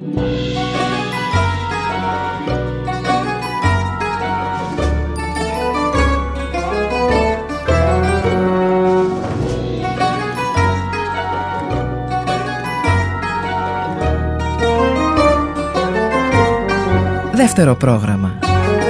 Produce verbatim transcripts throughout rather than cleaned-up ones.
Δεύτερο πρόγραμμα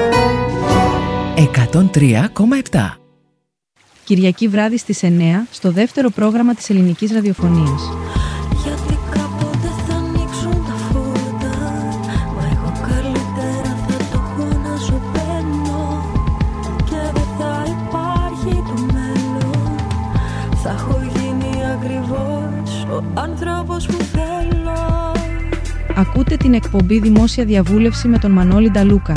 εκατόν τρία κόμμα επτά. Κυριακή βράδυ στις εννιά στο δεύτερο πρόγραμμα της ελληνικής ραδιοφωνίας. Γιατί κάποτε θα ανοίξουν τα φώτα, μα εγώ καλύτερα θα το έχω να σωπαίνω. Και δεν θα υπάρχει το μέλλον, θα έχω γίνει ακριβώς ο άνθρωπος που θέλω. Ακούτε την εκπομπή Δημόσια Διαβούλευση με τον Μανώλη Νταλούκα.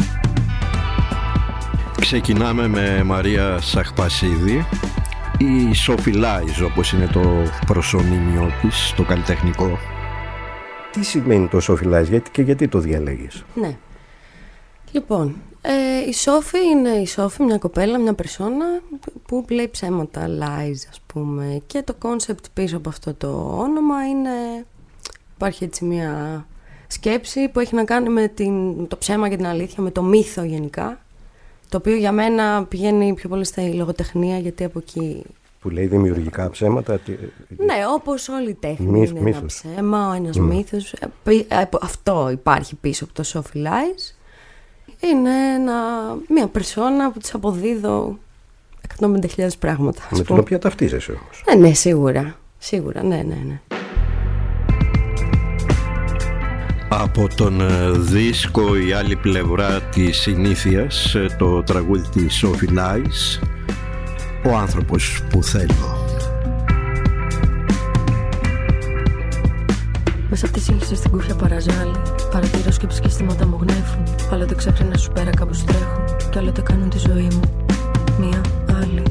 Ξεκινάμε με Μαρία Σαχπασίδη, η Sophie Lies, όπως είναι το προσωνύμιο της, το καλλιτεχνικό. Τι σημαίνει το Sophie Lies, γιατί και γιατί το διαλέγεις? Ναι. Λοιπόν, ε, η Sophie είναι η Sophie, μια κοπέλα, μια περσόνα που λέει ψέματα, lies ας πούμε. Και το concept πίσω από αυτό το όνομα είναι, υπάρχει έτσι μια σκέψη που έχει να κάνει με την, το ψέμα και την αλήθεια, με το μύθο γενικά. Το οποίο για μένα πηγαίνει πιο πολύ στη λογοτεχνία, γιατί από εκεί... Που λέει δημιουργικά ψέματα. Ναι, όπως όλη η τέχνη Μύθ, είναι μύθος. ένα ψέμα, ένας Mm. μύθος. Αυτό υπάρχει πίσω από το Sophie Lies. Είναι ένα, μια περσόνα που της αποδίδω εκατόν πενήντα χιλιάδες πράγματα. Με την οποία ταυτίζεσαι όμως. Ναι, ναι, σίγουρα. Σίγουρα, ναι, ναι, ναι. Από τον δίσκο «Η άλλη πλευρά της συνήθειας», το τραγούδι της Sophie Lies, «Ο άνθρωπος που θέλω». Μέσα από τη σύγχυση στην κούφια παραζάλη, παρατηρώ σκέψεις και αισθήματα μου γνέφουν. Άλλοτε ξέφρενα σου πέρα κάπου τρέχουν, κι άλλοτε κάνουν τη ζωή μου μία άλλη.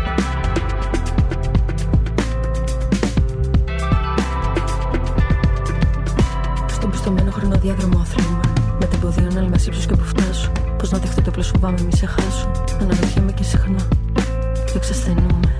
Στο μένο χρονοδιάγραμμα όθρεμα, με την ποδία να λμασί ύψος και που φτάσω. Πώς να δεχτώ το απλώς φοβάμαι μη σε χάσω. Αναρωτιέμαι και συχνά, δεν ξεσθενούμε.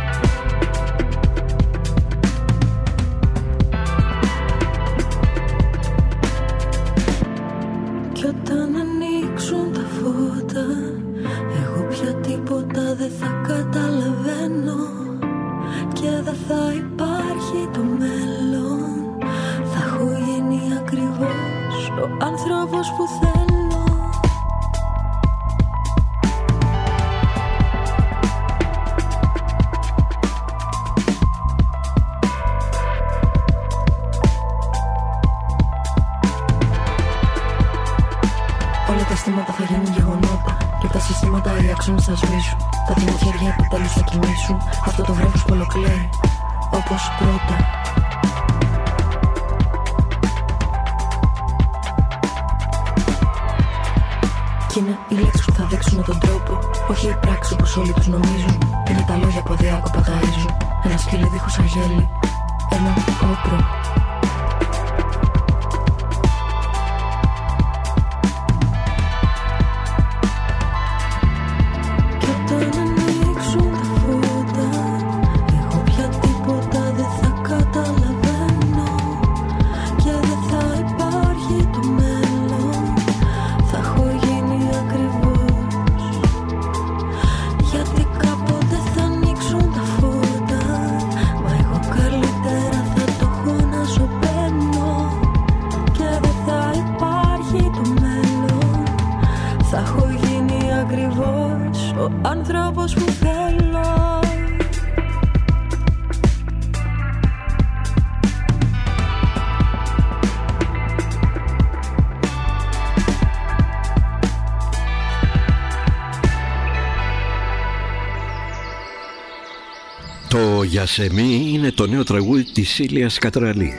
Κι όταν ανοίξουν τα φώτα, εγώ πια τίποτα δεν θα καταλαβαίνω. Και δεν θα υπάρχει το μέλλον, θα έχω γίνει ακριβώς ο άνθρωπος που θέλω. Όλα τα αισθήματα θα γίνουν γεγονότα, και τα συστήματα οι άξονες θα σβήσουν. Τα δυο χέρια επιτέλους θα κοιμήσουν αυτό το βρέφος που ολοκλαίει όπως πρώτα. Κι είναι οι λέξεις που θα δείξουν τον τρόπο, όχι οι πράξεις όπως όλοι τους νομίζουν. Είναι τα λόγια που αδιάκοπα ταΐζουν. Ένα σκύλι δίχως αγέλη, ένα όπρο. Το «Γιασεμί» είναι το νέο τραγούδι της Ήλιας Κατραλή.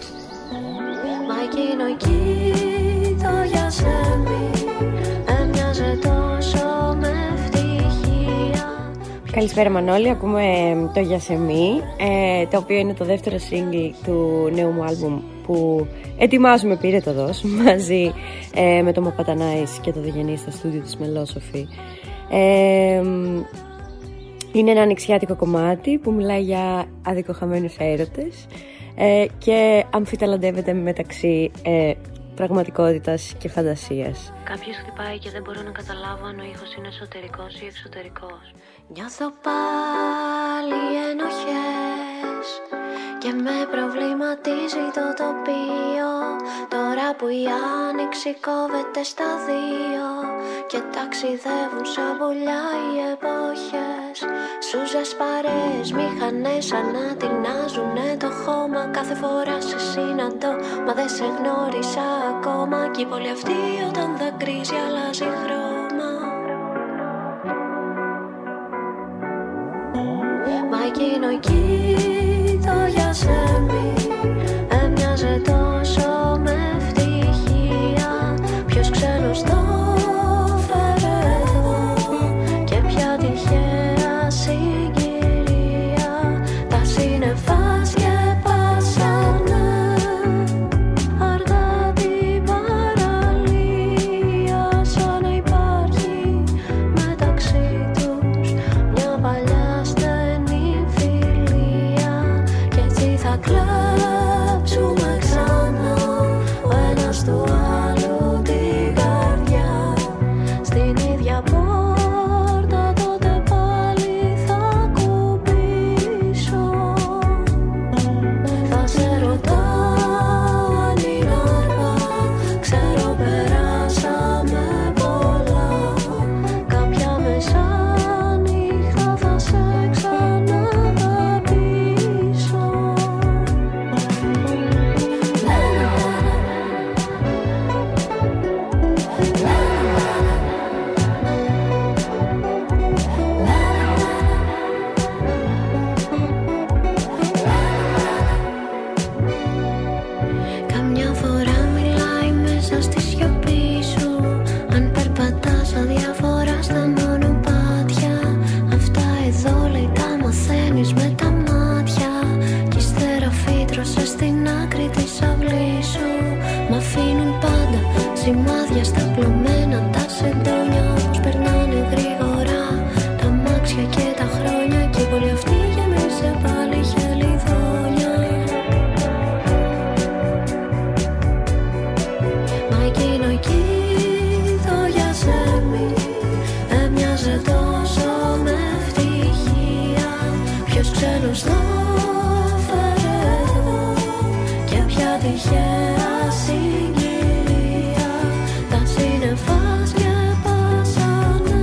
Καλησπέρα Μανώλη, ακούμε το «Γιασεμί», ε, το οποίο είναι το δεύτερο single του νέου μου άλμπουμ που ετοιμάζουμε πήρε το δώσ μαζί ε, με το Μαπατανάης και το Διγενή στα στούντιο της Μελόσοφη. Ε, είναι ένα ανοιξιάτικο κομμάτι που μιλάει για αδικοχαμένους έρωτες ε, και αμφιταλαντεύεται μεταξύ ε, πραγματικότητας και φαντασίας. Κάποιος χτυπάει και δεν μπορώ να καταλάβω αν ο ήχος είναι εσωτερικός ή εξωτερικός. Νιώθω πάλι ενοχές και με προβληματίζει το τοπίο. Τώρα που η άνοιξη κόβεται στα δύο και ταξιδεύουν σαν πουλιά οι εποχές. Σούζες παρέες, μηχανές ανατινάζουνε το χώμα. Κάθε φορά σε συναντώ, μα δεν σε γνώρισα ακόμα. Κι η πόλη αυτή όταν δακρύζει αλλάζει χρώμα. Μα εκείνο εκεί το γιασέμι έμοιαζε τόσο με ευτυχία. Ποιος ξένος το φέρε εδώ και ποια τυχαία συγκυρία. Τα σύννεφα σκεπάσανε αργά την παραλία. Σαν να υπάρχει μεταξύ τους μια παλιά στενή φιλία. Και έτσι θα κλάψουμε ξανά ο ένας του άλλου την καρδιά. Στην ίδια πόρτα τότε πάλι θα κουμπίσω. Θα σε ρωτάω αν είναι αργά, ξέρω περάσαμε πολλά. Κάποια μεσάνυχτα θα σε ξαναγαπήσω. Καμιά φορά μιλάει μέσα στη σιωπή σου. Αν περπατάς αδιαφορά στα μονοπάτια. Αυτά εδώ λέει τα μαθαίνεις με τα μάτια. Κι ύστερα φύτρωσες στην άκρη της αυλής σου. Μ' αφήνουν πάντα σημάδια στα πλωμένα τα σεντόνια. Όμως περνάνε γρήγορα τα μάξια και τα χρόνια. Κι η πόλη αυτή γεμίσε πάλι χελιδόνια. Μα εκείνο εκεί το γιασέμι έμοιαζε τόσο με ευτυχία. Ποιος ξένος το φέρε εδώ και ποια τυχαία συγκυρία. Τα σύννεφα σκεπάσανε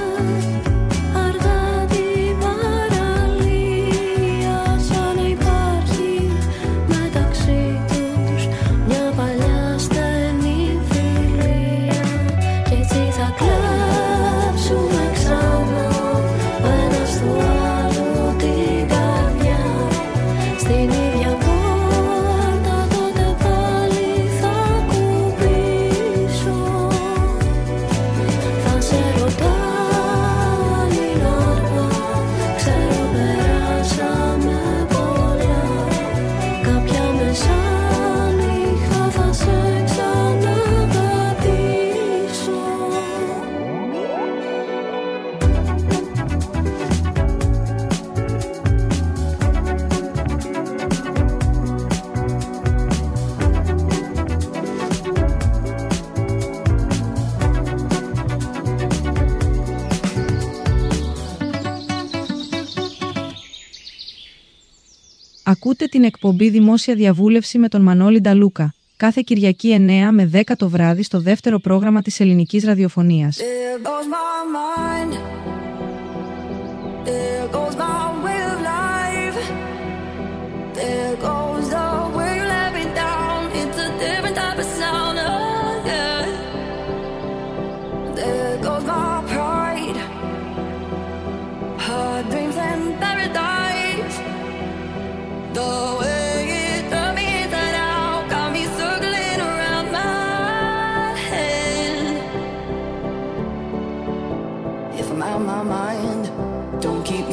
αργά την παραλία. Σαν να υπάρχει μεταξύ τους μια παλιά στενή φιλία. Κι έτσι θα κλάψουμε ξανά ο ένας του άλλου την καρδιά. Στην ίδια πόρτα τότε πάλι θα κουμπίσω. Θα σε ρωτάω αν είναι αργά, ξέρω περάσαμε πολλά. Κάποια μεσάνυχτα θα σε ξαναγαπήσω. Ακούτε την εκπομπή Δημόσια Διαβούλευση με τον Μανώλη Νταλούκα, κάθε Κυριακή εννέα με δέκα το βράδυ στο δεύτερο πρόγραμμα της ελληνικής ραδιοφωνίας. There goes my mind. There goes my way of life. There goes the way you let me down. It's a different type of sound. Oh, yeah. There goes my pride. Her dreams and paradise. The way it turned me inside out got me circling around my head. If I'm out my mind, don't keep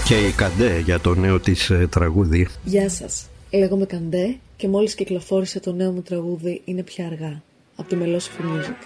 Και η Καντέ για το νέο της ε, τραγούδι. Γεια σας, λέγομαι Καντέ και μόλις κυκλοφόρησε το νέο μου τραγούδι «Είναι πια αργά» από τη Melosophy Music.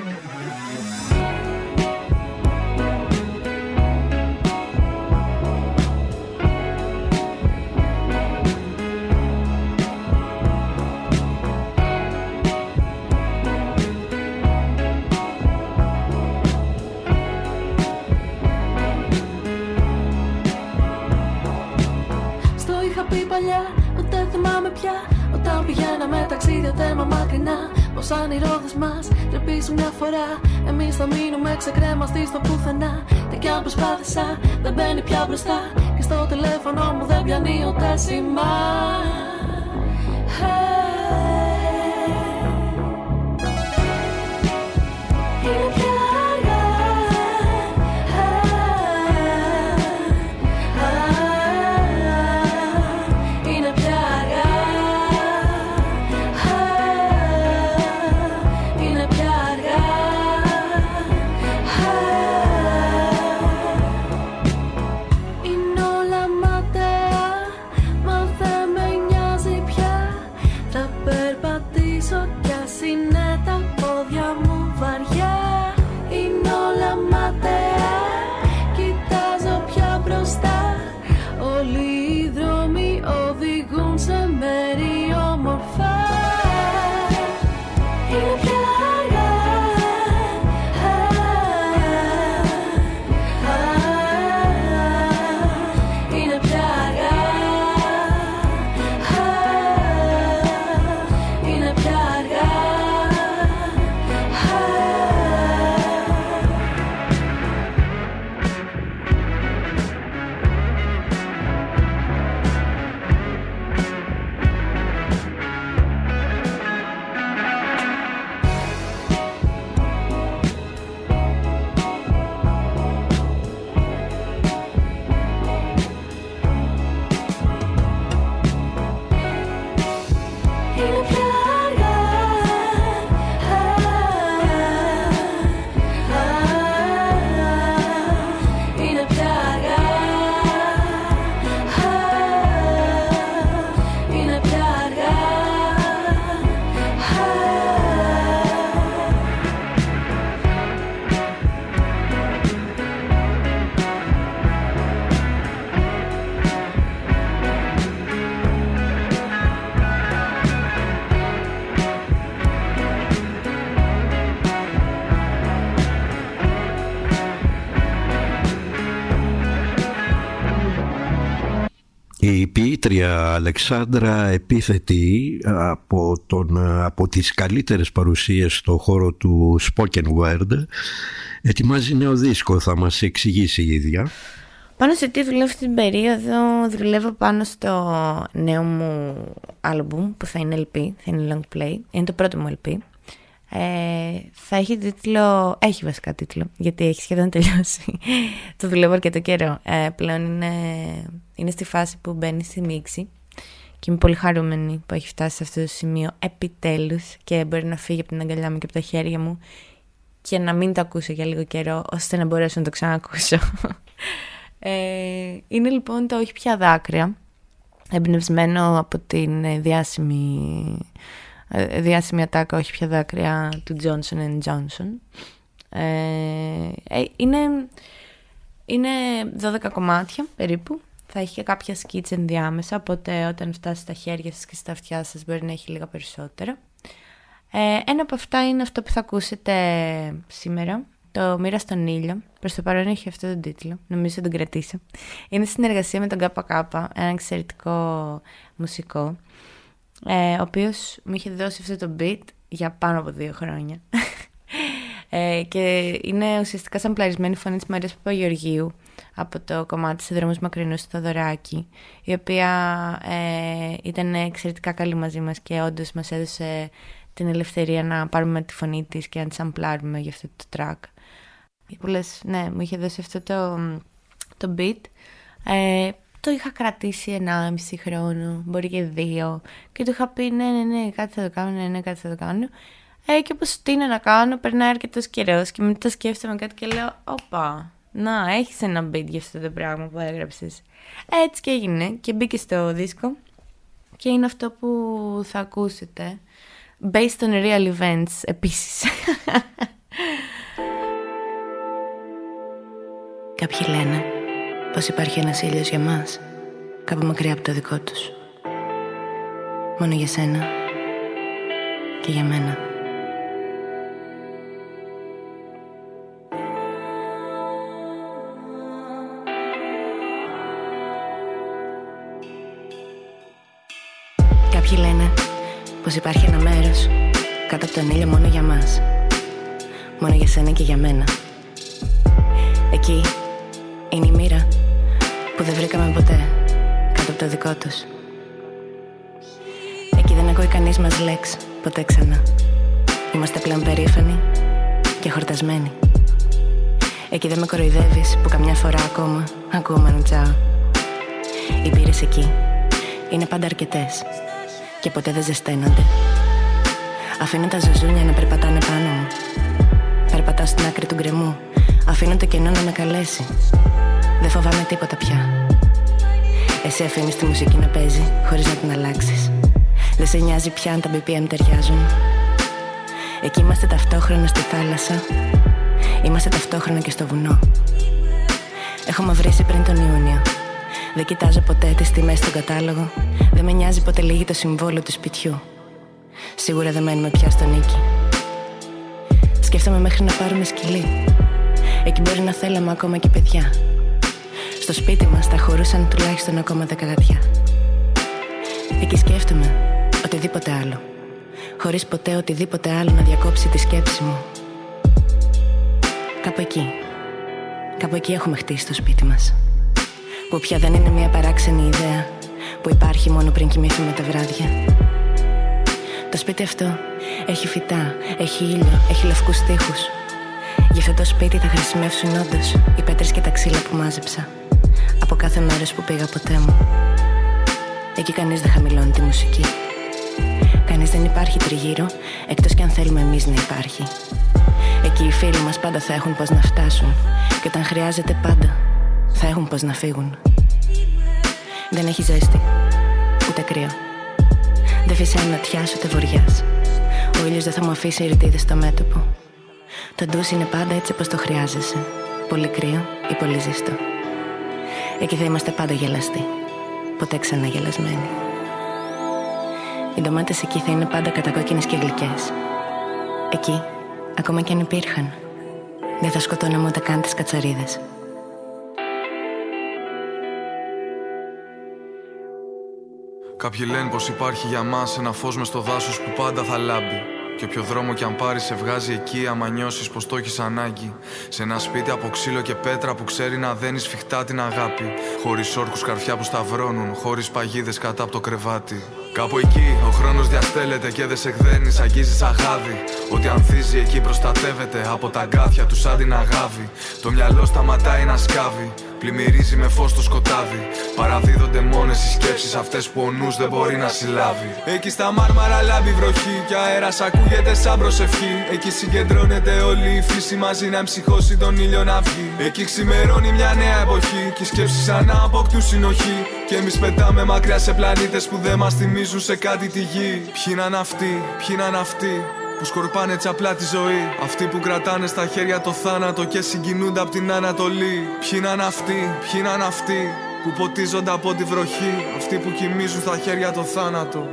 Ούτε θυμάμαι πια όταν πηγαίναμε ταξίδια τέρμα μακρινά. Πως αν οι ρόδες μας τρεπήσουν μια φορά, εμείς θα μείνουμε ξεκρέμαστοι στο πουθενά. Και κι αν προσπάθησα δεν μπαίνει πια μπροστά, και στο τηλέφωνο μου δεν πιάνει ούτε σήμα. Είναι πια αργά. Η ποιήτρια Αλεξάνδρα Επίθετη από, τον, από τις καλύτερες παρουσίες στο χώρο του spoken word ετοιμάζει νέο δίσκο, θα μας εξηγήσει η ίδια. Πάνω σε τι δουλεύω στην περίοδο, δουλεύω πάνω στο νέο μου άλμπουμ που θα είναι ελ πι, θα είναι long play, είναι το πρώτο μου ελ πι. Ε, θα έχει τίτλο, έχει βασικά τίτλο, γιατί έχει σχεδόν τελειώσει. Το δουλεύω αρκετό καιρό. Ε, πλέον είναι, είναι στη φάση που μπαίνει στη μίξη και είμαι πολύ χαρούμενη που έχει φτάσει σε αυτό το σημείο επιτέλους και μπορεί να φύγει από την αγκαλιά μου και από τα χέρια μου και να μην το ακούσω για λίγο καιρό, ώστε να μπορέσω να το ξανακούσω. Ε, είναι λοιπόν το «Όχι πια δάκρυα», εμπνευσμένο από την διάσημη διάσημη ατάκα «Όχι πια δάκρυα» του Johnson and Johnson. Ε, είναι, είναι δώδεκα κομμάτια περίπου. Θα έχει και κάποια σκίτς ενδιάμεσα, οπότε όταν φτάσει στα χέρια σας και στα αυτιά σας μπορεί να έχει λίγα περισσότερα. Ε, ένα από αυτά είναι αυτό που θα ακούσετε σήμερα, το «Μοίρα στον ήλιο». Προς το παρόν έχει αυτό τον τίτλο, νομίζω τον κρατήσω. Είναι συνεργασία με τον Κάπα Κάπα, ένα εξαιρετικό μουσικό, ε, ο οποίος μου είχε δώσει αυτό το beat για πάνω από δύο χρόνια. ε, και είναι ουσιαστικά σαμπλαρισμένη φωνή της Μαρίας Παπαγεωργίου από το κομμάτι «Σε δρόμους μακρινούς» του Θοδωράκη, η οποία ε, ήταν εξαιρετικά καλή μαζί μας και όντως μας έδωσε την ελευθερία να πάρουμε τη φωνή της και να τη σαμπλάρουμε για αυτό το track. Που λες, ναι, μου είχε δώσει αυτό το, το beat. Ε, το είχα κρατήσει ενάμιση χρόνο, μπορεί και δύο, και του είχα πει ναι, ναι, ναι, κάτι θα το κάνω, ναι, ναι, κάτι θα το κάνω. Ε, και όπως τι είναι να κάνω, περνάει αρκετός καιρός και μετά σκέφτομαι κάτι και λέω, όπα, να, έχεις ένα beat για αυτό το πράγμα που έγραψες. Έτσι και έγινε και μπήκε στο δίσκο και είναι αυτό που θα ακούσετε. Based on real events επίσης. Κάποιοι λένε πως υπάρχει ένας ήλιος για μας, κάπου μακριά από το δικό τους. Μόνο για σένα και για μένα. Κάποιοι λένε πως υπάρχει ένα μέρος κάτω από τον ήλιο μόνο για μας, μόνο για σένα και για μένα. Εκεί είναι η μοίρα που δεν βρήκαμε ποτέ κάτω από το δικό τους. Εκεί δεν ακούει κανείς μας λέξη ποτέ ξανά. Είμαστε πλέον περήφανοι και χορτασμένοι. Εκεί δεν με κοροϊδεύεις που καμιά φορά ακόμα ακούω μανουτσάω. Οι μπύρες εκεί είναι πάντα αρκετές και ποτέ δεν ζεσταίνονται. Αφήνω τα ζουζούνια να περπατάνε πάνω μου. Περπατάω στην άκρη του γκρεμού. Αφήνω το κενό να με καλέσει. Δεν φοβάμαι τίποτα πια. Εσύ αφήνεις τη μουσική να παίζει χωρίς να την αλλάξεις. Δεν σε νοιάζει πια αν τα μπι πι εμ ταιριάζουν. Εκεί είμαστε ταυτόχρονα στη θάλασσα. Είμαστε ταυτόχρονα και στο βουνό. Έχω μαυρίσει πριν τον Ιούνιο. Δεν κοιτάζω ποτέ τις τιμές στον κατάλογο. Δεν με νοιάζει ποτέ λύγει το συμβόλαιο του σπιτιού. Σίγουρα δεν μένουμε πια στο νίκη. Σκέφτομαι μέχρι να πάρουμε σκυλί. Εκεί μπορεί να θέλαμε ακόμα και παιδιά. Στο σπίτι μας τα χωρούσαν τουλάχιστον ακόμα δέκα γατιά. Εκεί σκέφτομαι οτιδήποτε άλλο, χωρίς ποτέ οτιδήποτε άλλο να διακόψει τη σκέψη μου. Κάπου εκεί, κάπου εκεί έχουμε χτίσει το σπίτι μας, που πια δεν είναι μια παράξενη ιδέα που υπάρχει μόνο πριν κοιμηθούμε τα βράδια. Το σπίτι αυτό έχει φυτά, έχει ήλιο, έχει λευκούς τοίχους. Γι' αυτό το σπίτι θα χρησιμεύσουν όντως οι πέτρες και τα ξύλα που μάζεψα από κάθε μέρος που πήγα ποτέ μου. Εκεί κανείς δεν χαμηλώνει τη μουσική. Κανείς δεν υπάρχει τριγύρω, εκτός κι αν θέλουμε εμείς να υπάρχει. Εκεί οι φίλοι μας πάντα θα έχουν πώς να φτάσουν, και όταν χρειάζεται πάντα θα έχουν πώς να φύγουν. Δεν έχει ζέστη, ούτε κρύο. Δεν φυσάει νοτιάς ούτε βοριάς. Ο ήλιος δεν θα μου αφήσει ρητίδες στο μέτωπο. Το ντους είναι πάντα έτσι όπως το χρειάζεσαι. Πολύ κρύο ή πολύ ζεστό. Εκεί θα είμαστε πάντα γελαστοί, ποτέ ξανά γελασμένοι. Οι ντομάτες εκεί θα είναι πάντα κατακόκκινες και γλυκές. Εκεί, ακόμα κι αν υπήρχαν, δεν θα σκοτώναμε ούτε καν τις κατσαρίδες. Κάποιοι λένε πως υπάρχει για μας ένα φως μες στο δάσος που πάντα θα λάμπει. Και όποιο δρόμο κι αν πάρει σε βγάζει εκεί, άμα νιώσεις πως το έχεις ανάγκη. Σε ένα σπίτι από ξύλο και πέτρα που ξέρει να δένει σφιχτά την αγάπη. Χωρίς όρκους καρφιά που σταυρώνουν, χωρίς παγίδες κατά από το κρεβάτι. Κάπου εκεί ο χρόνος διαστέλλεται και δεν σε εκδένει, αγγίζει σαν γάδι. Ό,τι ανθίζει εκεί προστατεύεται από τα αγκάθια του σαν την αγάβη. Το μυαλό σταματάει να σκάβει, πλημμυρίζει με φως το σκοτάδι. Παραδίδονται μόνες οι σκέψεις αυτές που ο νους δεν μπορεί να συλλάβει. Εκεί στα μάρμαρα λάμπει βροχή και αέρας ακούγεται σαν προσευχή. Εκεί συγκεντρώνεται όλη η φύση μαζί να εμψυχώσει τον ήλιο να βγει. Εκεί ξημερώνει μια νέα εποχή και οι σκέψεις σαν να αποκτούν συνοχή. Και εμείς πετάμε μακριά σε πλανήτες που δεν μας θυμίζουν σε κάτι τη γη. Ποιοι είναι αυτοί, ποιοι είναι αυτοί που σκορπάνε έτσι απλά τη ζωή. Αυτοί που κρατάνε στα χέρια το θάνατο και συγκινούνται από την Ανατολή. Ποιοι είναι αυτοί, ποιοι είναι αυτοί που ποτίζονται από τη βροχή. Αυτοί που κοιμίζουν στα χέρια το θάνατο.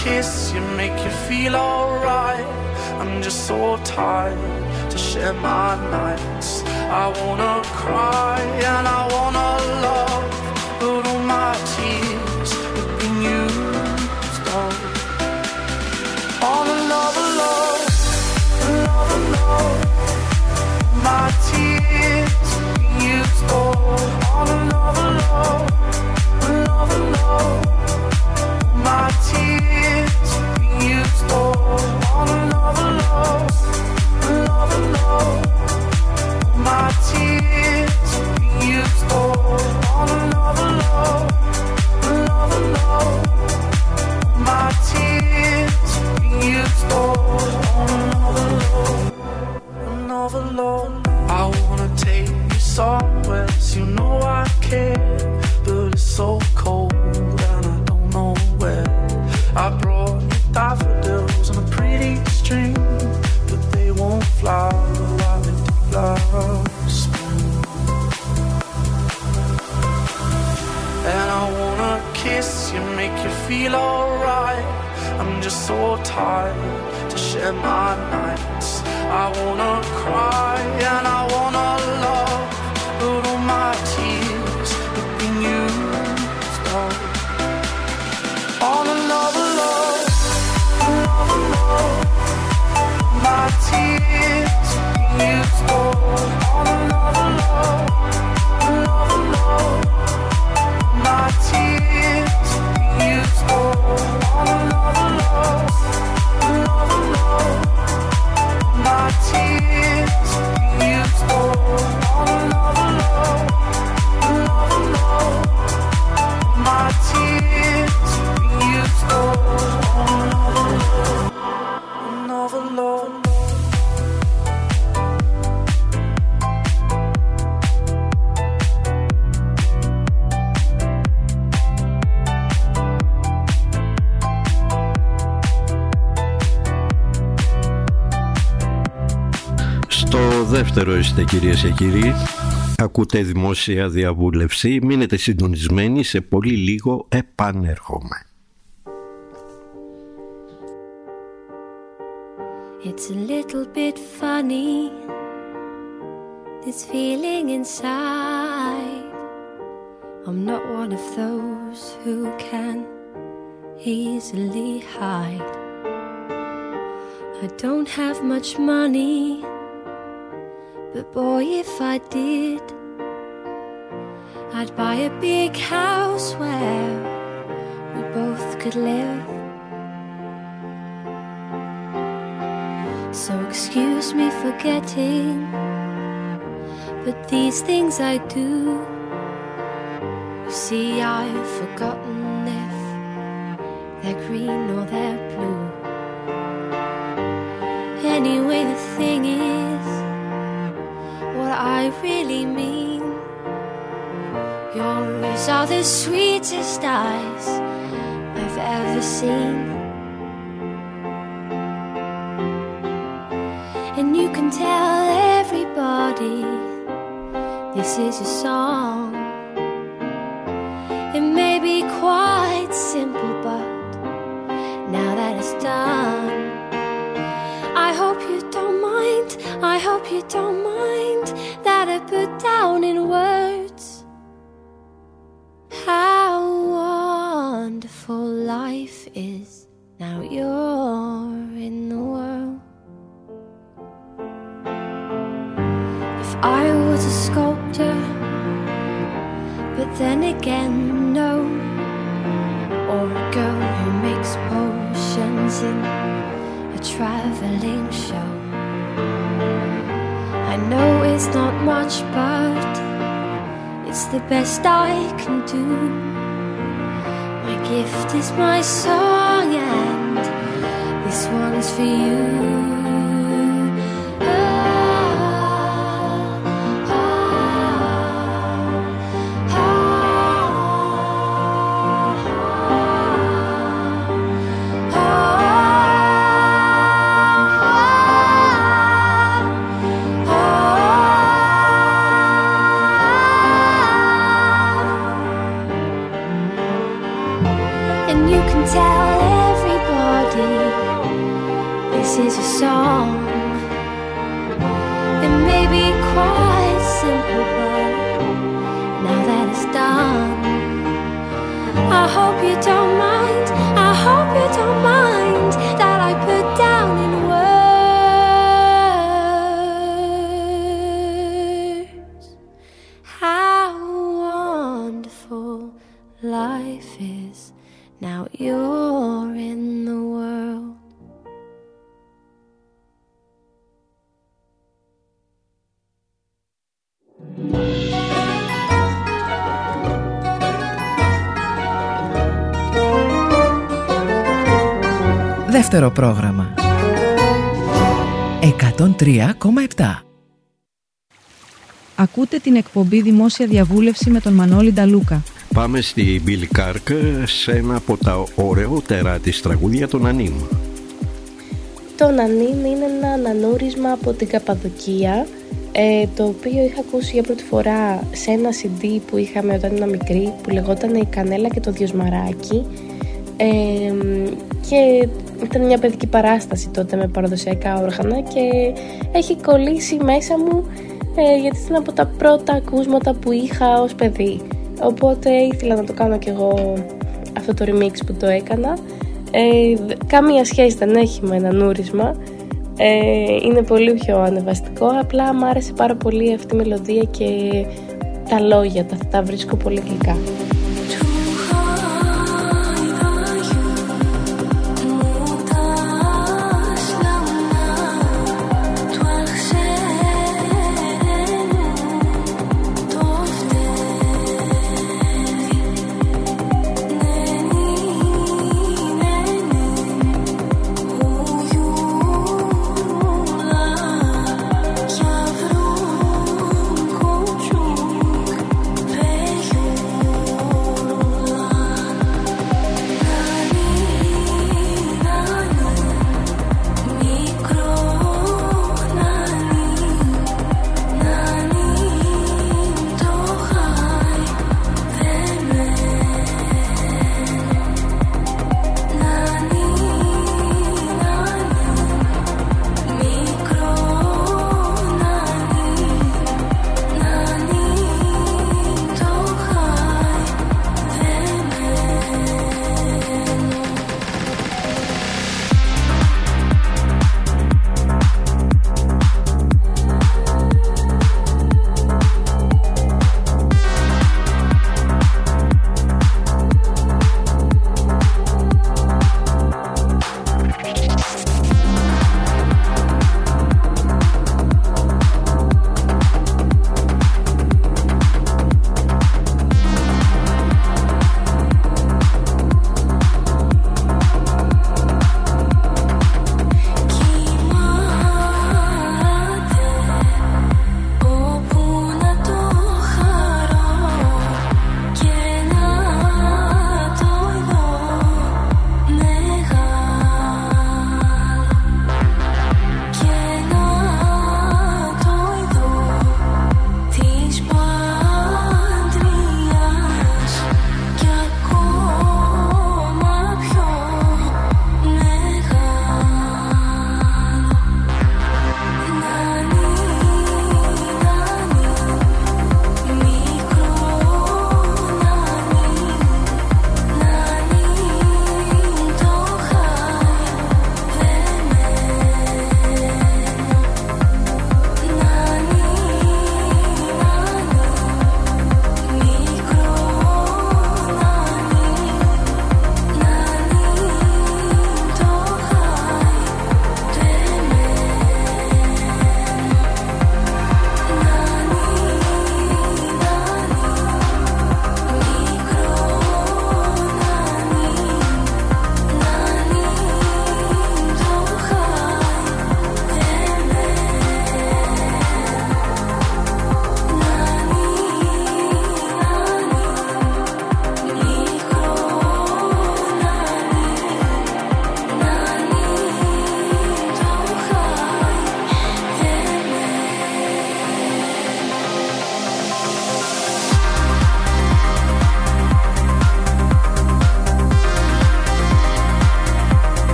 kiss you, make you feel alright. I'm just so tired to share my nights. I wanna cry and I wanna love, but all my tears have been used up. On another love, another love. My tears have been used up. On another love, another love. My tears have been used up. On another love, another love. My tears have been used up. On another love, another love. My tears have been used up. On another love, another love. I wanna take you somewhere, so you know I care, but it's so cold and I don't know where. I brought you daffodils on a pretty string, but they won't flower like they did last spring. And I wanna kiss you, make you feel alright. I'm just so tired to share my nights. I wanna cry and I wanna love, but all my tears have been used up. On another love, another love. My tears have been used up. On another love, another love. My tears have been used up. On another love, another love. My tears have been used up. On another love, another love. My tears have been used up. On another love, another love. Στο δεύτερο είστε, κυρίες και κύριοι. Ακούτε δημόσια διαβούλευση. Μείνετε συντονισμένοι, σε πολύ λίγο επανέρχομαι. It's a little bit funny, this feeling inside. I'm not one of those who can easily hide. I don't have much money, but boy, if I did, I'd buy a big house where we both could live. So excuse me for getting, but these things I do, you see, I've forgotten if they're green or they're blue. Anyway, the thing is, what I really mean, yours are the sweetest eyes I've ever seen. And you can tell everybody this is a song. It may be quite simple, but now that it's done, I hope you don't mind, I hope you don't mind that I put down in words how wonderful life is now you're in the world. If I was a sculptor, but then again no, or a girl who makes potions in a traveling show. I know it's not much, but it's the best I can do. My gift is my song, and this one's for you. And you can tell this is a song. It may be quite simple, but now that it's done, I hope you don't mind, I hope you don't mind that I put down in words how wonderful life is. Now you're in the world. Δεύτερο πρόγραμμα. εκατόν τρία κόμμα επτά. Ακούτε την εκπομπή Δημόσια Διαβούλευση με τον Μανώλη Νταλούκα. Πάμε στη Billy Kark σε ένα από τα ωραιότερα της τραγούδια, τον Ανίμ. Το Ανίμ είναι ένα ανανούρισμα από την Καπαδοκία, ε, το οποίο είχα ακούσει για πρώτη φορά σε ένα σι ντι που είχαμε όταν ήμουν μικρή, που λεγόταν «Η Κανέλα και το Διοσμαράκι», ε, και ήταν μια παιδική παράσταση τότε με παραδοσιακά όργανα και έχει κολλήσει μέσα μου, ε, γιατί ήταν από τα πρώτα ακούσματα που είχα ως παιδί. Οπότε ήθελα να το κάνω κι εγώ αυτό το remix που το έκανα. Ε, καμία σχέση δεν έχει με ένα νούρισμα. Ε, είναι πολύ πιο ανεβαστικό. Απλά μου άρεσε πάρα πολύ αυτή η μελωδία και τα λόγια, τα, τα βρίσκω πολύ γλυκά. Thank you.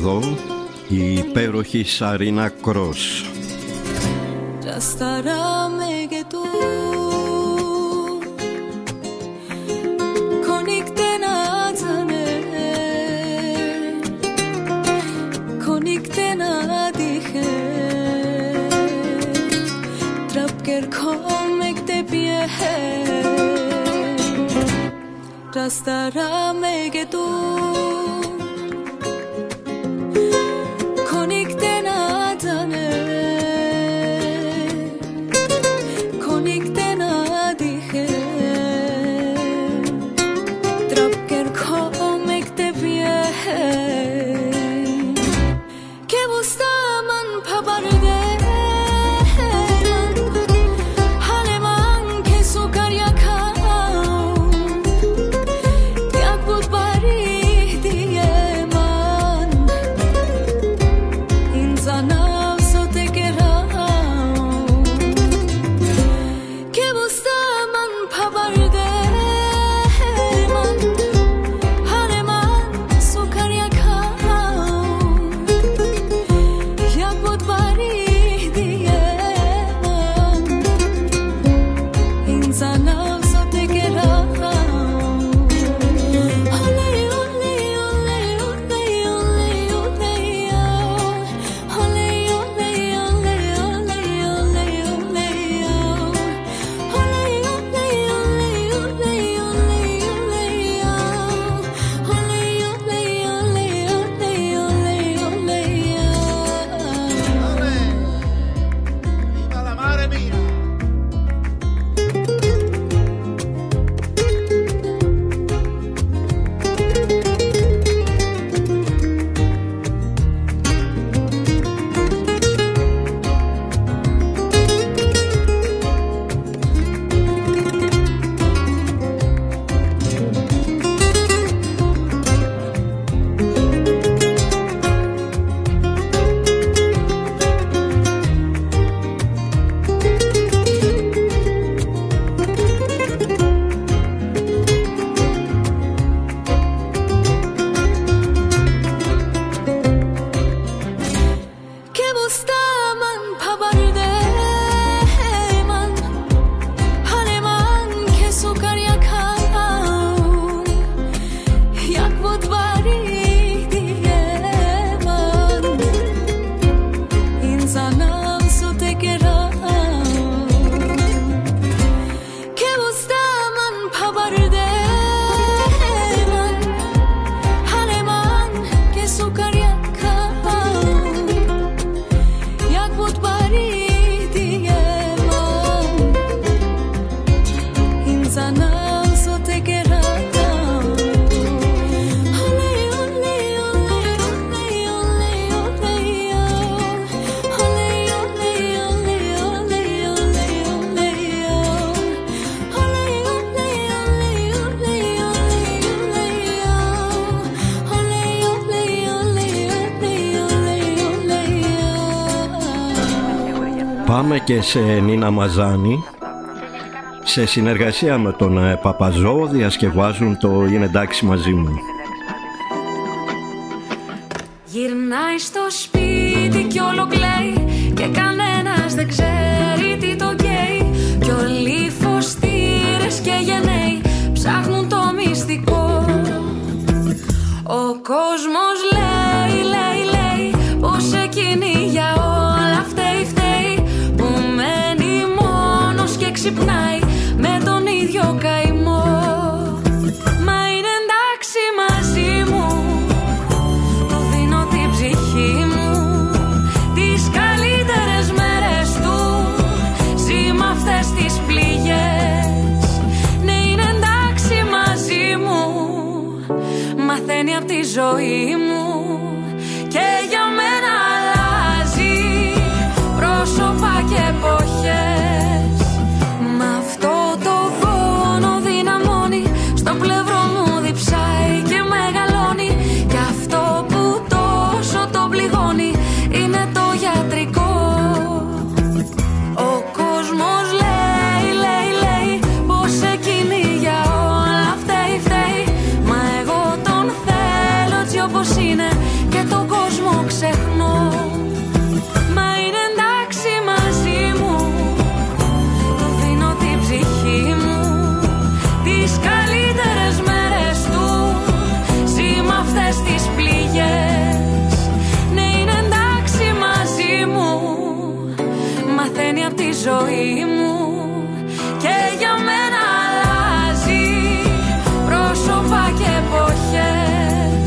εδώ η υπέροχη Σαρίνα Κρός. Ya estarame que tú Conecten atane Conecten adihe Trapker komek te pie Ya estarame que tú Conecten atane Πάμε και σε Νίνα Μαζάνη. Σε συνεργασία με τον Παπαζό διασκευάζουν το «Είναι εντάξει μαζί μου». Γυρνάει στο σπίτι κι όλο κλαίει και κανένας δεν ξέρει τι το καίει κι όλοι οι φωστήρες και γενναίοι ψάχνουν το μυστικό. Ο κόσμος λέει, λέει, λέει πως εκείνη για όλα φταίει, φταίει που μένει μόνος και ξυπνάει με τον ίδιο καημό. Μα είναι εντάξει μαζί μου, του δίνω την ψυχή μου, τις καλύτερες μέρες του ζει μ' αυτές τις πληγές. Ναι, είναι εντάξει μαζί μου, μαθαίνει απ' τη ζωή μου και για μένα αλλάζει πρόσωπα και εποχές. Μ' αυτό το πόνο δυναμώνει, στο πλευρό μου διψάει και μεγαλώνει κι αυτό που τόσο το πληγώνει είναι το γιατρικό. Ο κόσμος λέει, λέει, λέει πως εκείνη για όλα φταίει, φταίει μα εγώ τον θέλω έτσι όπως είναι. απ' τη ζωή μου και για μένα αλλάζει πρόσωπα και εποχές.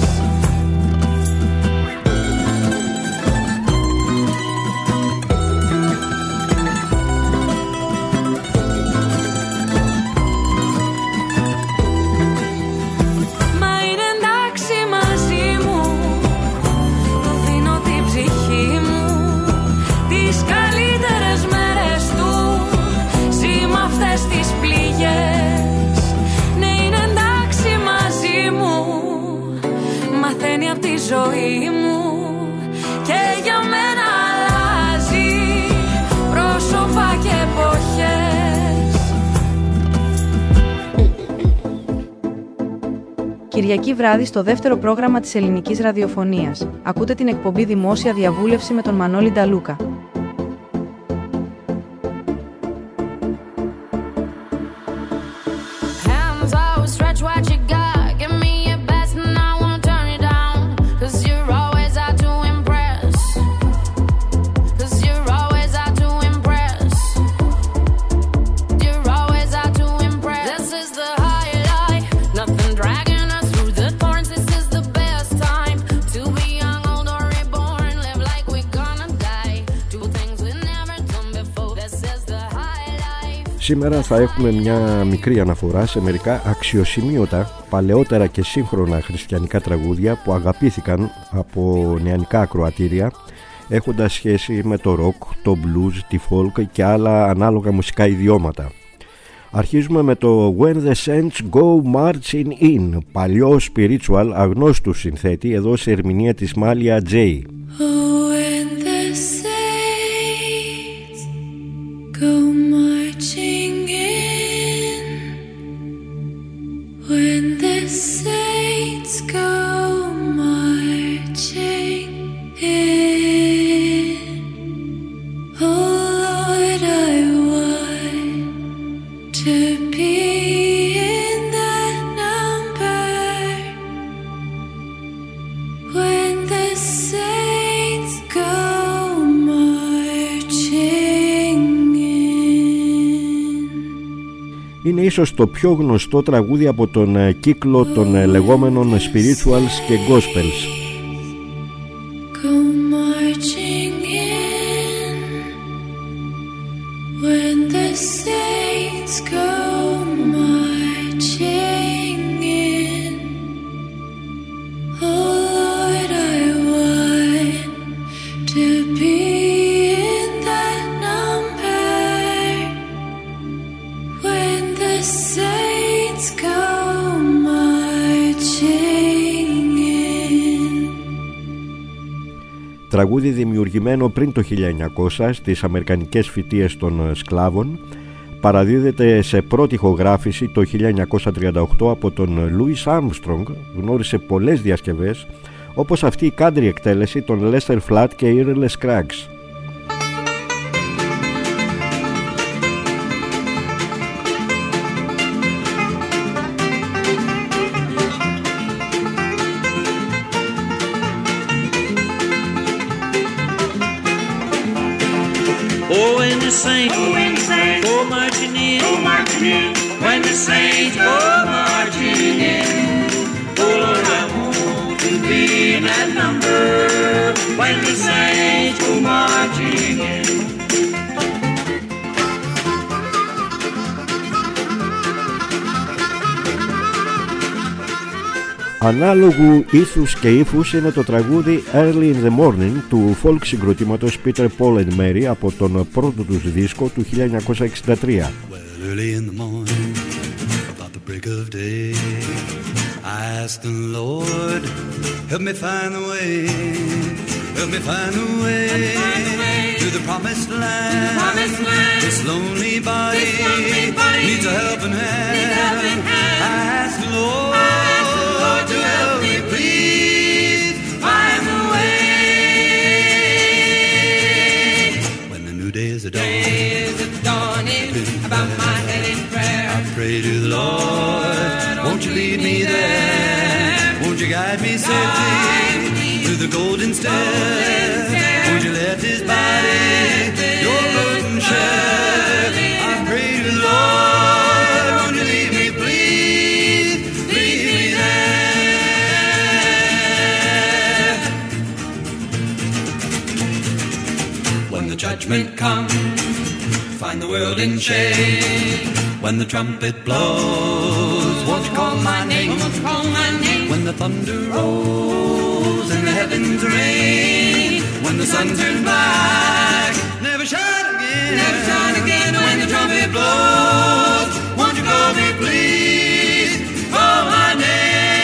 Μα είναι εντάξει μαζί μου, του δίνω την ψυχή μου, τις καλύτερες μέρες του ζει μ' αυτές τις πληγές. Ναι, είναι εντάξει μαζί μου, μαθαίνει απ' τη ζωή μου και για μένα αλλάζει πρόσωπα και εποχές. Κυριακή βράδυ στο δεύτερο πρόγραμμα της ελληνικής ραδιοφωνίας. Ακούτε την εκπομπή Δημόσια Διαβούλευση με τον Μανώλη Νταλούκα. Hands always stretch what you got. Give me your best and I won't turn it down. 'Cause you're always out to impress. 'Cause you're always out to impress. You're always out to impress. This is the highlight. Nothing dragging us through the thorns. This is the best time to be young, old or reborn. Live like we're gonna die. Do things we've never done before. This is the highlight. Σήμερα θα έχουμε μια μικρή αναφορά σε μερικά αξιοσημείωτα παλαιότερα και σύγχρονα χριστιανικά τραγούδια που αγαπήθηκαν από νεανικά ακροατήρια, έχοντας σχέση με το rock, το blues, τη folk και άλλα ανάλογα μουσικά ιδιώματα. Αρχίζουμε με το When the Saints Go Marching In, παλιό spiritual αγνώστου συνθέτη, εδώ σε ερμηνεία της Μάλια Τζέι. When the saints go marching in, when the saints go marching in, oh Lord, I want to be in that number. When the saints go marching in. Είναι ίσως το πιο γνωστό τραγούδι από τον ε, κύκλο των ε, λεγόμενων spirituals και gospels. Go marching in. When the saints go marching in, oh Lord, I want to be in that number. When the saints go marching in. Τραγούδι δημιουργημένο πριν το χίλια εννιακόσια στις αμερικανικές φοιτίες των ε, σκλάβων, παραδίδεται σε πρώτη ηχογράφηση το χίλια εννιακόσια τριάντα οκτώ από τον Louis Armstrong, γνώρισε πολλές διασκευές, όπως αυτή η country εκτέλεση των Lester Flatt και Earl Scruggs. Oh, when the saints go marching in, when the saints go marching in, oh Lord, I want to be in that number. When the saints go marching in. Ανάλογου ήθους και ύφους είναι το τραγούδι Early in the Morning του folk συγκροτήματος Peter, Paul and Mary από τον πρώτο τους δίσκο του χίλια εννιακόσια εξήντα τρία. Well, early in the morning, about the break of day, I asked the Lord, help me find the way, help me find the way, to the promised land. The promised land. This lonely body, this lonely body needs a helping hand. Needs a helping hand. I asked the Lord, Lord, to help me, please find the way. When the new day is a dawn, is a dawning, about my head in prayer, I pray to the Lord, won't you lead me there? Won't you guide me safely to the golden stair? Won't you let this body your burden share? judgment come, find the world in shame. When the trumpet blows, won't you call my name? Won't you call my name? When the thunder rolls and the heavens rain, when the sun turns black, never shine again, never shine again. When the trumpet blows, won't you call me please, call my name.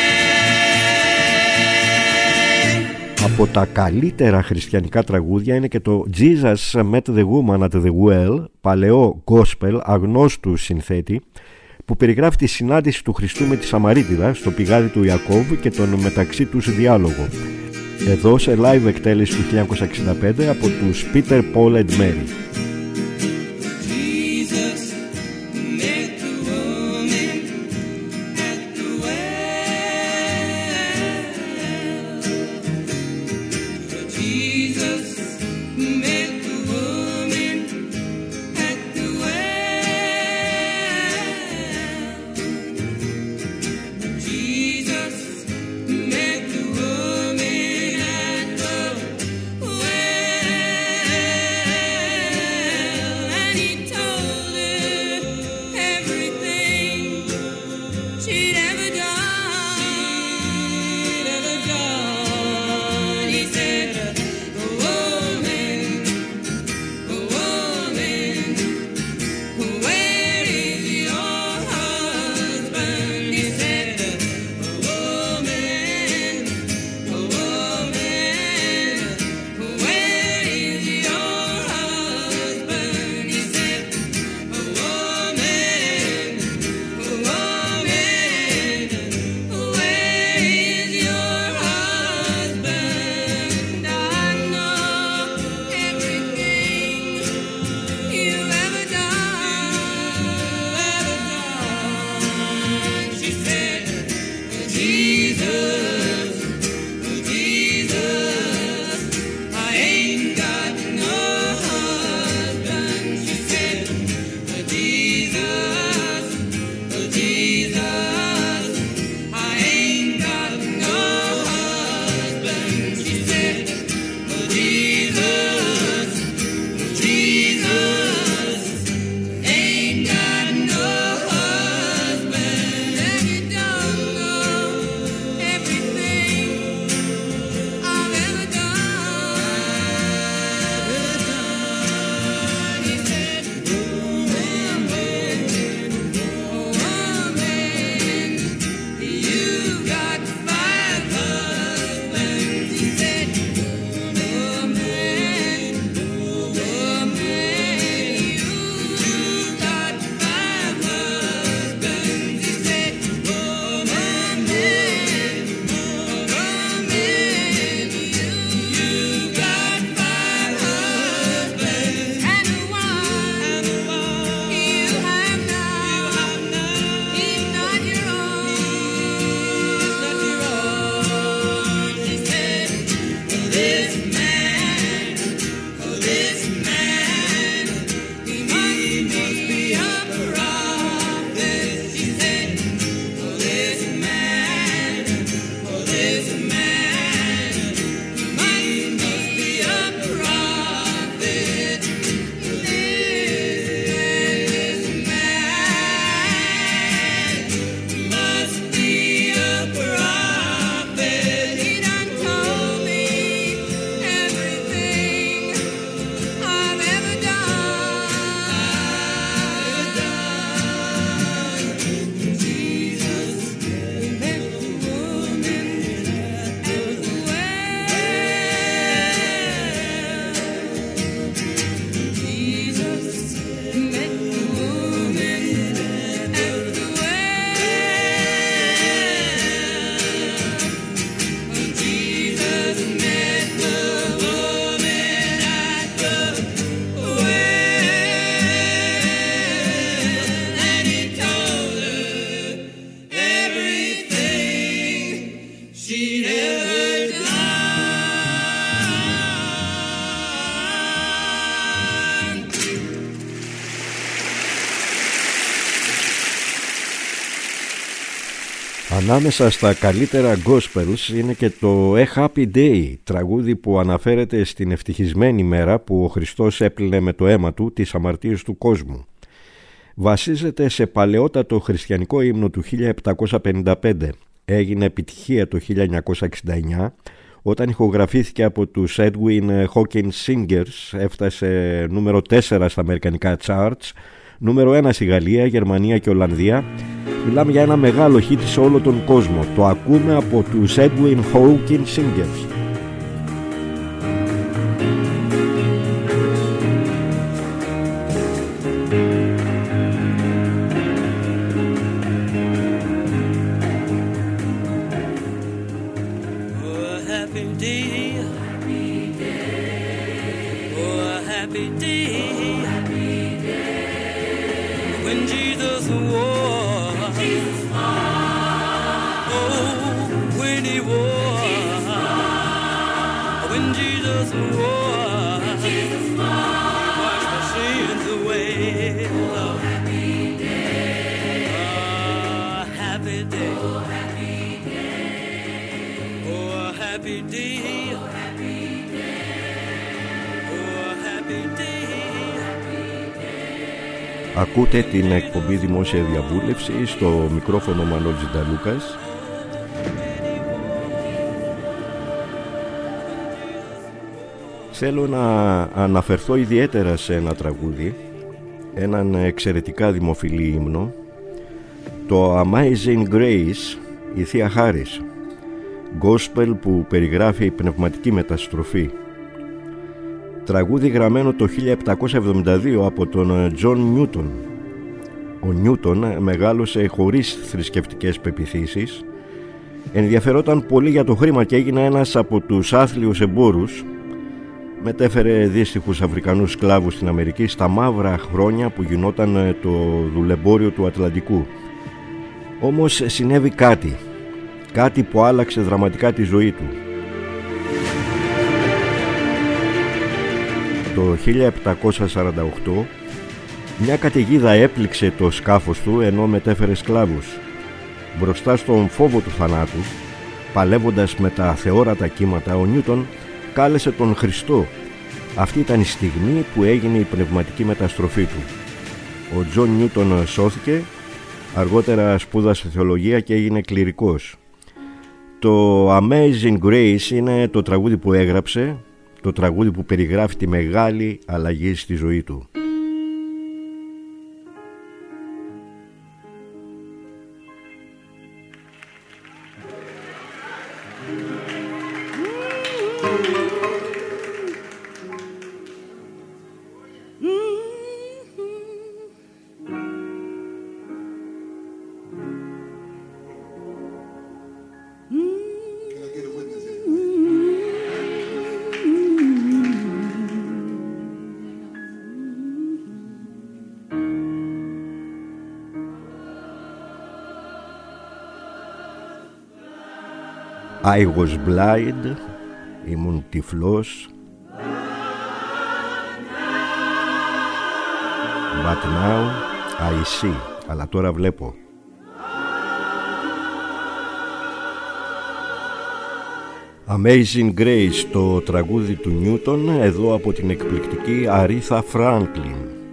Από τα καλύτερα χριστιανικά τραγούδια είναι και το Jesus Met the Woman at the Well, παλαιό gospel αγνώστου συνθέτη, που περιγράφει τη συνάντηση του Χριστού με τη Σαμαρίτιδα στο πηγάδι του Ιακώβ και τον μεταξύ τους διάλογο. Εδώ σε live εκτέλεση του χίλια εννιακόσια εξήντα πέντε από τους Peter, Paul and Mary. Well Ανάμεσα στα καλύτερα gospels είναι και το A Happy Day, τραγούδι που αναφέρεται στην ευτυχισμένη μέρα που ο Χριστός έπλυνε με το αίμα του τις αμαρτίες του κόσμου. Βασίζεται σε παλαιότατο χριστιανικό ύμνο του χίλια επτακόσια πενήντα πέντε. Έγινε επιτυχία το χίλια εννιακόσια εξήντα εννιά όταν ηχογραφήθηκε από τους Edwin Hawkins Singers, έφτασε νούμερο τέσσερα στα αμερικανικά charts, νούμερο ένα στη Γαλλία, Γερμανία και Ολλανδία. Μιλάμε για ένα μεγάλο hit σε όλο τον κόσμο. Το ακούμε από τους Edwin Hawkins Singers. Ακούτε την εκπομπή Δημόσια Διαβούλευση, στο μικρόφωνο Μανώλης Νταλούκας. Θέλω να αναφερθώ ιδιαίτερα σε ένα τραγούδι, έναν εξαιρετικά δημοφιλή ύμνο, το Amazing Grace, η Θεία Χάρις, gospel που περιγράφει πνευματική μεταστροφή. Τραγούδι γραμμένο το χίλια επτακόσια εβδομήντα δύο από τον Τζον Νιούτον. Ο Νιούτον μεγάλωσε χωρίς θρησκευτικές πεποιθήσεις, ενδιαφερόταν πολύ για το χρήμα και έγινε ένας από τους άθλιους εμπόρους. Μετέφερε δύστιχους Αφρικανούς σκλάβους στην Αμερική στα μαύρα χρόνια που γινόταν το δουλεμπόριο του Ατλαντικού. Όμως συνέβη κάτι, κάτι που άλλαξε δραματικά τη ζωή του. Το χίλια επτακόσια σαράντα οκτώ μια καταιγίδα έπληξε το σκάφος του ενώ μετέφερε σκλάβους. Μπροστά στον φόβο του θανάτου, παλεύοντας με τα θεόρατα κύματα, ο Νιούτον κάλεσε τον Χριστό. Αυτή ήταν η στιγμή που έγινε η πνευματική μεταστροφή του. Ο Τζον Νιούτον σώθηκε, αργότερα σπούδασε θεολογία και έγινε κληρικός. Το Amazing Grace είναι το τραγούδι που έγραψε, το τραγούδι που περιγράφει τη μεγάλη αλλαγή στη ζωή του. I was blind, ήμουν τυφλός, but now I see, αλλά τώρα βλέπω. Amazing Grace, το τραγούδι του Νιούτον, εδώ από την εκπληκτική Aretha Franklin.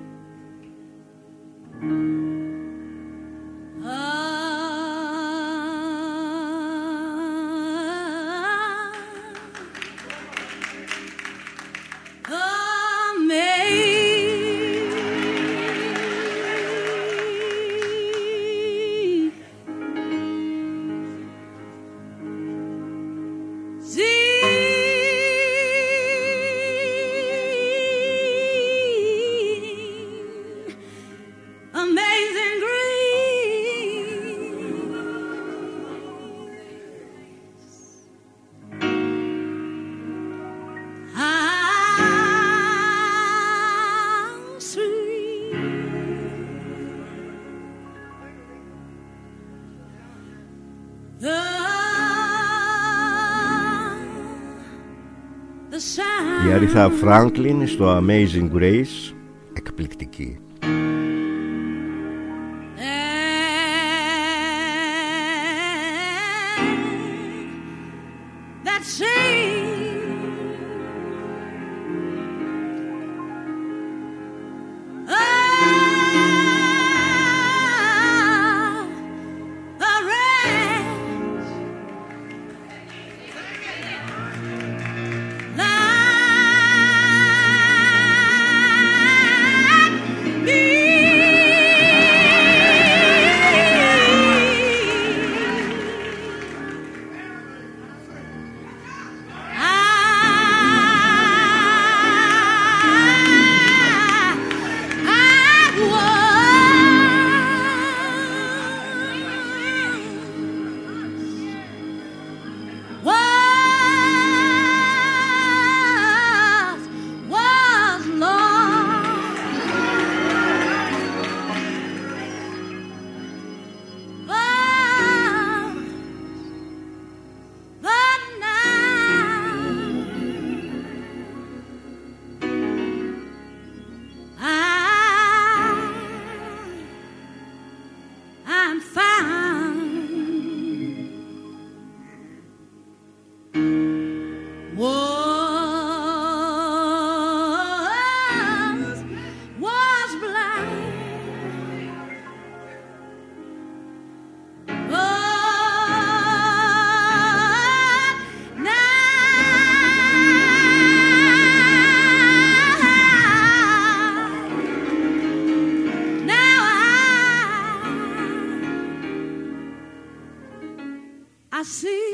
Η Aretha Franklin στο Amazing Grace, εκπληκτική. see.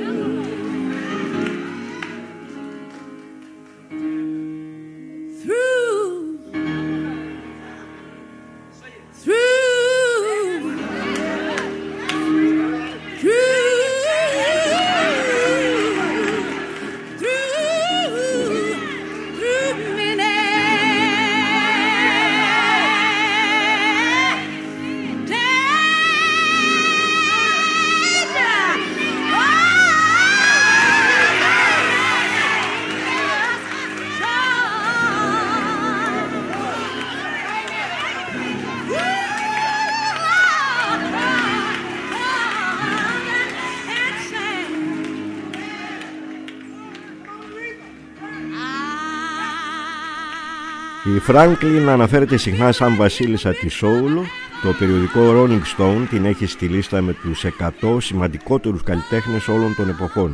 Η Franklin αναφέρεται συχνά σαν βασίλισσα της soul. Το περιοδικό Rolling Stone την έχει στη λίστα με τους εκατό σημαντικότερους καλλιτέχνες όλων των εποχών.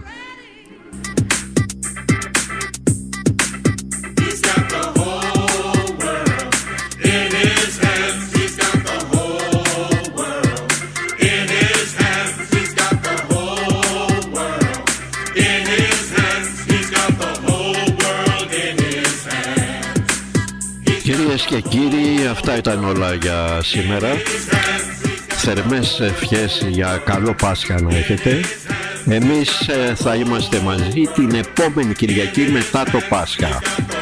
Κυρίες και κύριοι, αυτά ήταν όλα για σήμερα. Θερμές ευχές για καλό Πάσχα να έχετε. Εμείς θα είμαστε μαζί την επόμενη Κυριακή μετά το Πάσχα.